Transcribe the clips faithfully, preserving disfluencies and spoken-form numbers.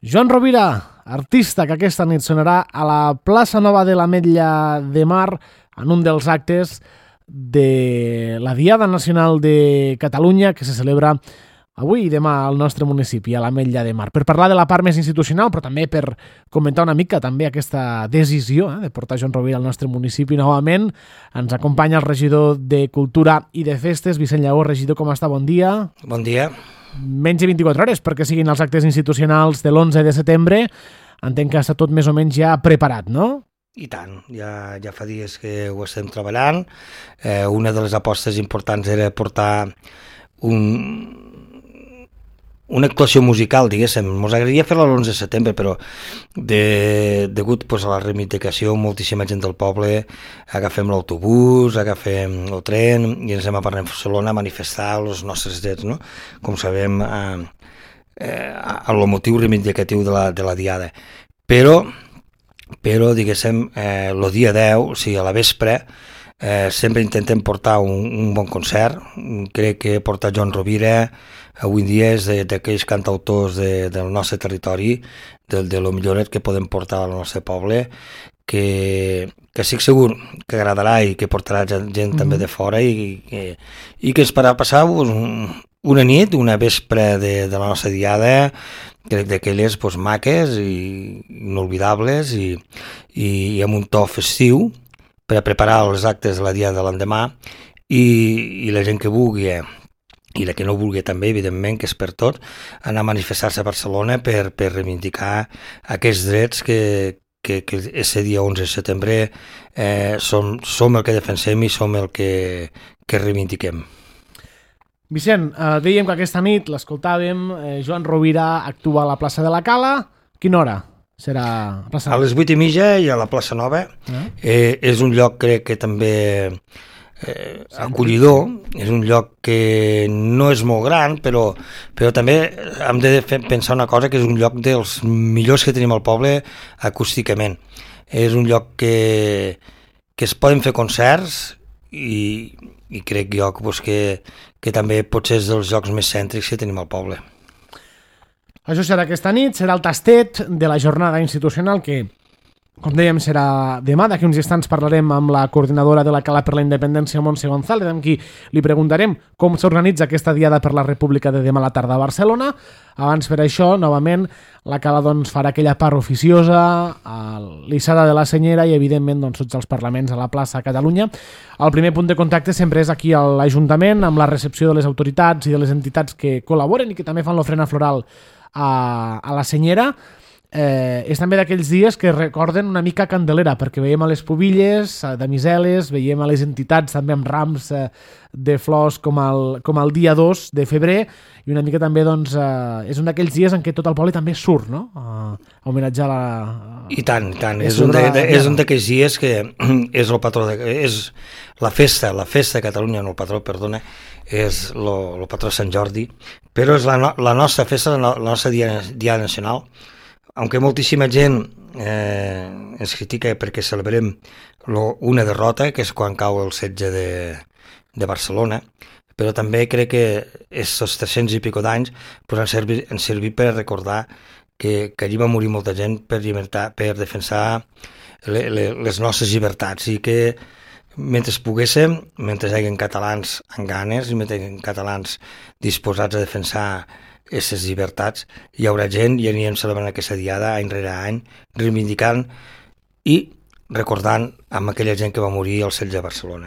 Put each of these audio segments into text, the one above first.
Joan Rovira, artista que aquesta nit sonarà a la plaça Nova de l'Ametlla de Mar en un dels actes de la Diada Nacional de Catalunya que se celebra avui i demà al nostre municipi, a l'Ametlla de Mar. Per parlar de la part més institucional, però també per comentar una mica també aquesta decisió eh, de portar Joan Rovira al nostre municipi novament, ens acompanya el regidor de Cultura i de Festes, Vicent Lleó. Regidor, com està? Bon dia. Bon dia. Menys de vint-i-quatre hores perquè siguin els actes institucionals de l'onze de setembre. Entenc que està tot més o menys ja preparat, no? I tant, ja, ja fa dies que ho estem treballant. Eh, una de les apostes importants era portar un, una actuació musical, diguéssim. Ens agradaria fer-la l'onze de setembre, però de, degut pues, a la reivindicació, moltíssima gent del poble, agafem l'autobús, agafem el tren i ens anem a Barcelona a manifestar els nostres drets, no? Com sabem, eh, eh, el motiu reivindicatiu de la, de la Diada. Però, però diguéssim, eh, el dia deu, o sigui, a la vespre, eh, sempre intentem portar un, un bon concert. Crec que portar Joan Rovira avui dia és d'aquells cantautors de, del nostre territori, de, de lo milloret que podem portar al nostre poble, que, que estic segur que agradarà i que portarà gent, gent mm-hmm. també de fora i, i, i que ens farà passar un, una nit, una vespre de, de la nostra diada, crec d'aquelles pues, maques i inolvidables i, i, i amb un to festiu per a preparar els actes de la diada de l'endemà i, i la gent que vulgui i la que no vulgui també, evidentment, que és per tot, anar a manifestar-se a Barcelona per, per reivindicar aquests drets que, que, que aquest dia onze de setembre eh, som, som el que defensem i som el que, que reivindiquem. Vicent, eh, dèiem que aquesta nit l'escoltàvem, eh, Joan Rovira actua a la plaça de la Cala. Quina hora serà? A les vuit i mitja i a la plaça Nova. Eh? Eh, és un lloc, crec que també eh, acollidor, és un lloc que no és molt gran, però, però també hem de fer, pensar una cosa, que és un lloc dels millors que tenim al poble acústicament. És un lloc que, que es poden fer concerts i, i crec jo pues, que, que també potser és dels llocs més cèntrics que tenim al poble. Això serà aquesta nit, serà el tastet de la jornada institucional que, com dèiem, serà demà. D'aquí uns instants parlarem amb la coordinadora de la Cala per la Independència, Montse González, amb qui li preguntarem com s'organitza aquesta Diada per la República de demà a la tarda a Barcelona. Abans, per això, novament, la Cala doncs, farà aquella part oficiosa, a l'Issada de la Senyera i, evidentment, doncs, tots els parlaments a la plaça a Catalunya. El primer punt de contacte sempre és aquí a l'Ajuntament, amb la recepció de les autoritats i de les entitats que col·laboren i que també fan l'ofrena floral a, a la Senyera. Eh, és també d'aquells dies que recorden una mica Candelera, perquè veiem a les pubilles, a damiseles, veiem a les entitats també amb rams eh, de flors com el, com el dia dos de febrer, i una mica també doncs, eh, és un d'aquells dies en què tot el poble també surt, no? A, a homenatjar la... I tant, i tant. És un, de, de, és un d'aquells dies que és el patró de, és la festa, la festa de Catalunya, no el patró, perdona, és el patró Sant Jordi, però és la, la nostra festa, la nostra dia, dia nacional. Aunque moltíssima gent eh, ens critica perquè celebrem lo, una derrota, que és quan cau el setge de, de Barcelona, però també crec que aquests tres-cents i pico d'anys pues, han, servit, han servit per recordar que, que allí va morir molta gent per, llibertat, per defensar le, le, les nostres llibertats i que mentre poguéssim, mentre hi hagi catalans amb ganes i mentre hi hagi catalans disposats a defensar aquestes llibertats, hi haurà gent i anirem celebrant aquesta diada any rere any, reivindicant i recordant amb aquella gent que va morir al setge de Barcelona.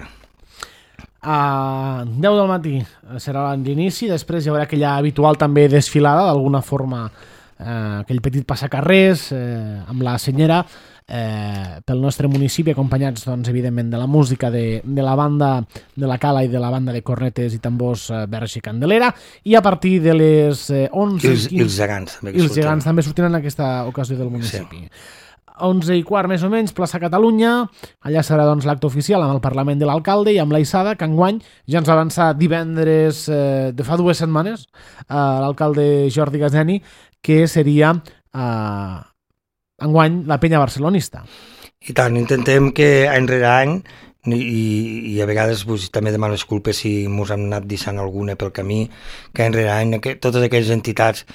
A deu del matí serà l'inici, després hi haurà aquella habitual també desfilada, d'alguna forma, eh, aquell petit passacarrers eh, amb la Senyera, Eh, pel nostre municipi, acompanyats doncs, evidentment de la música de, de la banda de la Cala i de la banda de cornetes i tambors eh, Verge i Candelera, i a partir de les eh, onze... I els, i els gegants també. I els gegants també sortiran en aquesta ocasió del municipi. Sí. onze i quart més o menys, plaça Catalunya, allà serà doncs, l'acte oficial amb el Parlament de l'alcalde i amb la Issada, que enguany ja ens va avançar divendres eh, de fa dues setmanes eh, l'alcalde Jordi Gazeni, que seria... Eh, enguany la penya barcelonista. I tant, intentem que any rere any i, i a vegades pues, també demano disculpes si mos hem anat deixant alguna pel camí, que any rere any que, totes aquelles entitats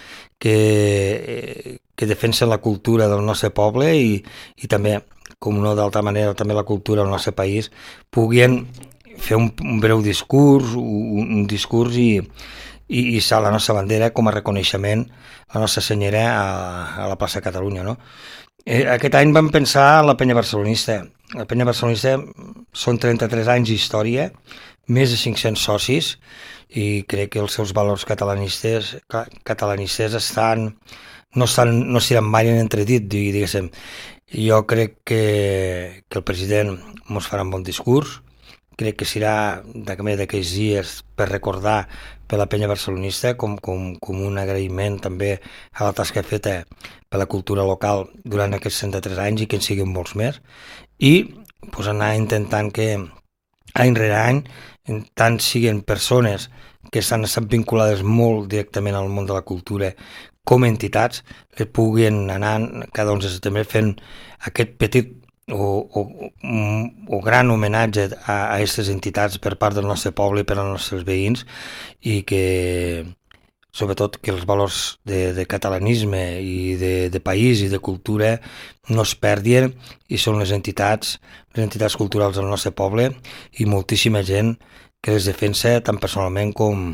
que, que defensen la cultura del nostre poble i, i també, com no d'altra manera, també la cultura del nostre país, puguin fer un, un breu discurs, un, un discurs i, i, i sa la nostra bandera com a reconeixement a la nostra senyera a, a la plaça de Catalunya, no? Eh, aquest any vam pensar en la penya barcelonista. La penya barcelonista són trenta-tres anys d'història, més de cinc-cents socis, i crec que els seus valors catalanistes, catalanistes estan, no estan, no estiran mai en entredit, diguéssim. Jo crec que, que el president mos farà un bon discurs, crec que serà d'aquells dies per recordar per la penya barcelonista com, com, com un agraïment també a la tasca feta per la cultura local durant aquests trenta-tres anys i que en siguin molts més, i pues, anar intentant que any rere any tant siguin persones que estan, estan vinculades molt directament al món de la cultura com entitats, que puguin anar cada onze de setembre fent aquest petit o, o, o gran homenatge a aquestes entitats per part del nostre poble i per als nostres veïns, i que sobretot que els valors de, de catalanisme i de, de país i de cultura no es perdien, i són les entitats les entitats culturals del nostre poble i moltíssima gent que les defensa tant personalment com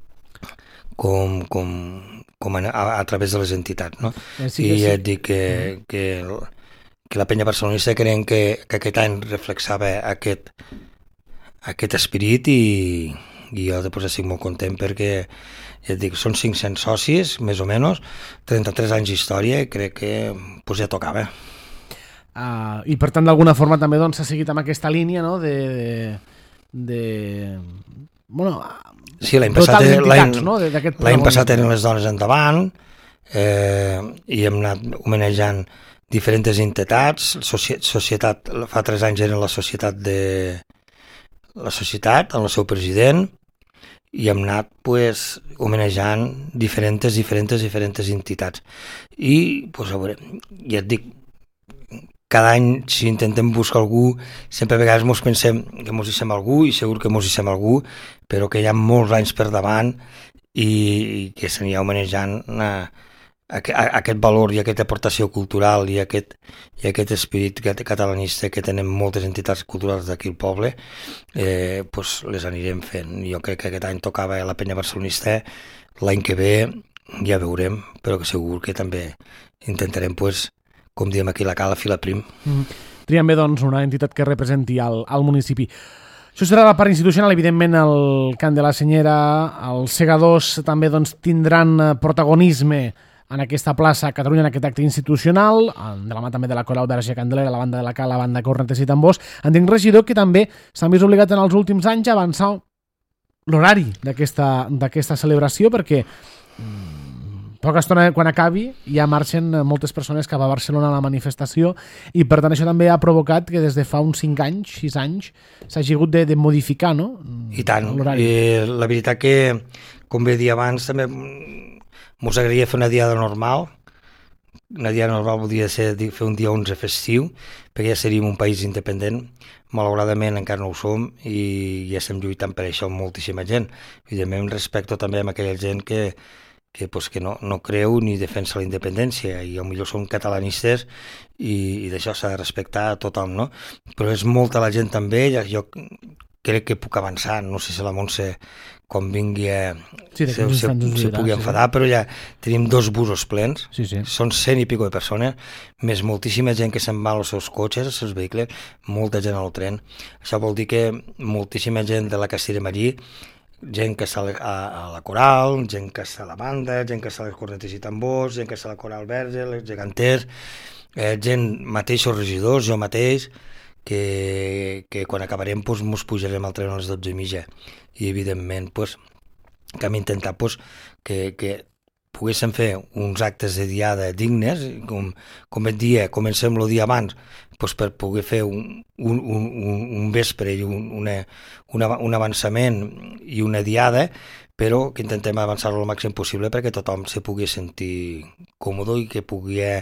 com, com, com a, a, a través de les entitats, no? Sí, i ja et dic que, que que la penya barcelonista creiem que, que aquest any reflexava aquest, aquest esperit, i, i jo després estic molt content perquè ja et dic, són cinc-cents socis, més o menys, trenta-tres anys d'història, i crec que pues, ja tocava. Uh, I per tant, d'alguna forma també doncs, s'ha seguit amb aquesta línia, no?, de... de, de... Bueno, sí, l'any passat, l'any, no? l'any passat eren les dones endavant, eh, i hem anat homenatjant diferents entitats. Societat, fa tres anys eren la societat de la societat, amb el seu president, i hem anat pues, homenatjant diferents, diferents, diferents entitats. I, pues, a veure, ja et dic, cada any, si intentem buscar algú, sempre a vegades mos pensem que mos deixem algú, i segur que mos deixem algú, però que hi ha molts anys per davant, i, i que s'anirà homenatjant a aquest valor i aquesta aportació cultural i aquest, i aquest esperit catalanista que tenen moltes entitats culturals d'aquí al poble, eh, pues les anirem fent. Jo crec que aquest any tocava a la penya barcelonista, l'any que ve ja veurem, però que segur que també intentarem, pues, com diem aquí, la cala fila prim. Mm. Triem bé, doncs, una entitat que representi al, al municipi. Això serà la part institucional, evidentment el Cant de la Senyera, els segadors també doncs, tindran protagonisme en aquesta plaça a Catalunya, en aquest acte institucional, de la mà també de la Coral Verge Candelera, la banda de la Cala, la banda Cornetes i Tambors. Entenc, regidor, que també s'han vist obligats en els últims anys a avançar l'horari d'aquesta celebració, perquè poca estona quan acabi ja marxen moltes persones cap a Barcelona a la manifestació, i per tant això també ha provocat que des de fa uns cinc anys, sis anys, s'hagi hagut de, de modificar, no? I tant. I la veritat que, com bé dir abans, també mos agradaria fer una diada normal. Una diada normal podria ser fer un dia onze festiu, perquè ja seríem un país independent. Malauradament encara no ho som, i ja estem lluitant per això amb moltíssima gent. Evidentment respecto també amb aquella gent que que, pues, que no, no creu ni defensa la independència, i potser són catalanistes, i, i d'això s'ha de respectar a tothom, no? Però és molta la gent també, jo crec que puc avançar, no sé si la Montse quan vingui a... Sí, se, se, se pugui enfadar, sí. Però ja tenim dos busos plens, sí, sí. Són cent i pico de persones, més moltíssima gent que se'n va als seus cotxes, als seus vehicles, molta gent al tren. Això vol dir que moltíssima gent de la que estirem allí, gent que està a, a la coral, gent que està a la banda, gent que està a les cornetes i tambors, gent que està a la coral verge, les geganters, eh, gent mateixos regidors, jo mateix, que, que quan acabarem pues, mos pujarem al tren a les dotze i mitja, i evidentment pues, que hem intentat pues, que, que poguéssim fer uns actes de diada dignes, com, com et dia, comencem el dia abans, pues, per poder fer un, un, un, un vespre i un, una, una, un avançament i una diada, però que intentem avançar-lo el màxim possible perquè tothom se pugui sentir còmode i que pugui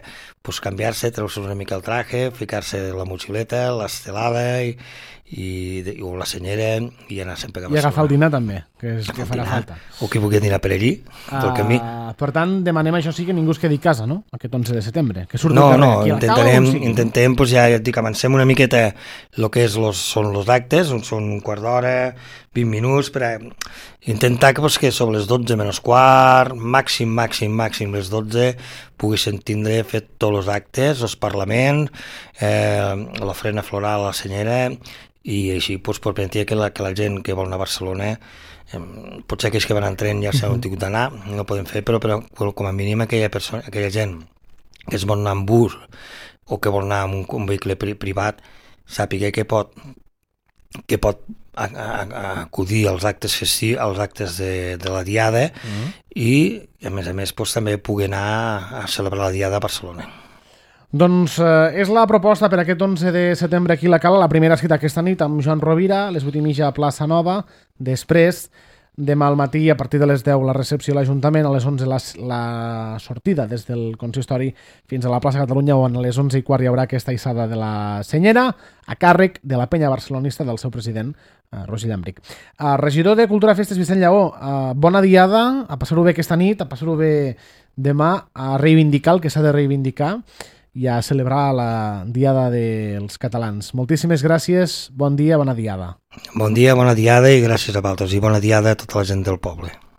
pues, canviar-se, treure-se una mica el traje, ficar-se la motxileta, l'estelada i, i, i, o la senyera i anar sempre cap a I agafar el dinar també, que, és, que farà dinar, falta. O qui vulgui dinar per allí, pel camí. Uh, per tant, demanem això sí que ningú es quedi a casa, no? Aquest onze de setembre. Que surti No, carrer, no, aquí a la intentarem, cala, intentem, pues, ja, ja et dic, avancem una miqueta el que és los, són els actes, són un quart d'hora, vint minuts, per a intentar que, pues, que sobre les dotze menys quart, màxim, màxim, màxim les dotze, poguessin tindre fet tots els actes, el Parlament, eh, l'ofrena floral a la senyera, i així pues, per permetre que la, que la gent que vol anar a Barcelona, eh, potser aquells que van en tren ja s'han tingut d'anar, no poden fer, però, però com a mínim aquella, persona, aquella gent que es vol anar en bus o que vol anar amb un, un vehicle pri, privat, sàpiga que pot que pot a, a, a acudir als actes festius, als actes de, de la Diada, mm. i a més a més pues, també pugui anar a celebrar la Diada a Barcelona. Doncs eh, és la proposta per aquest onze de setembre aquí a la Cala, la primera cita aquesta nit amb Joan Rovira, a les vuit i mitja a Plaça Nova, després demà al matí a partir de les deu la recepció a l'Ajuntament, a les onze la, la sortida des del consistori fins a la plaça Catalunya, on a les onze i quart hi haurà aquesta hissada de la senyera a càrrec de la penya barcelonista del seu president, eh, Roger Llambric. Eh, regidor de Cultura, Festes, Vicent Lleó, eh, bona diada, a passar-ho bé aquesta nit, a passar-ho bé demà, a reivindicar el que s'ha de reivindicar i a celebrar la Diada dels catalans. Moltíssimes gràcies, bon dia, bona diada. Bon dia, bona diada i gràcies a vosaltres i bona diada a tota la gent del poble.